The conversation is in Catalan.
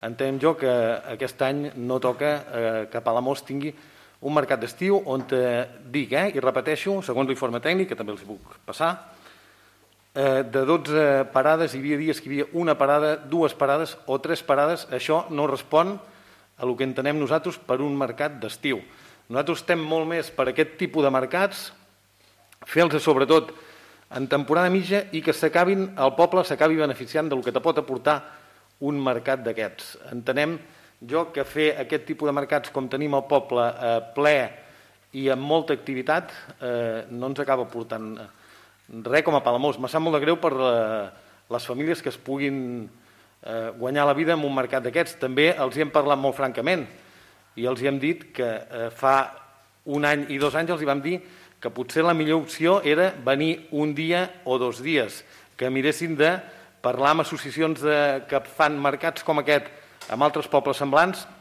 Entenem jo que aquest any no toca que Palamós tingui un mercat d'estiu on dic, i repeteixo, segons l'informe tècnic, que també els puc passar, de 12 parades hi havia dies que hi havia una parada, 2 parades o 3 parades. Això no respon a el que entenem nosaltres per un mercat d'estiu. Nosaltres estem molt més per aquest tipus de mercats, fer-los sobretot en temporada mitja i que el poble s'acabi beneficiant del que te pot aportar un mercat d'aquests. Entenem jo que fer aquest tipus de mercats com tenim al poble ple i amb molta activitat no ens acaba portant res com a Palamós. Me sap molt de greu per les famílies que es puguin guanyar la vida en un mercat d'aquests. També els hi hem parlat molt francament i els hi hem dit que fa un any i 2 anys els hi vam dir que potser la millor opció era venir un dia o 2 dies, que miressin de parlar amb associacions que fan mercats com aquest amb altres pobles semblants